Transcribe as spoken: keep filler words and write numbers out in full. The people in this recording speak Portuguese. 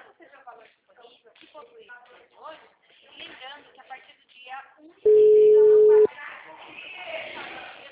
você já falou disponível, que possui hoje, lembrando que a partir do dia um de fevereiro ela não vai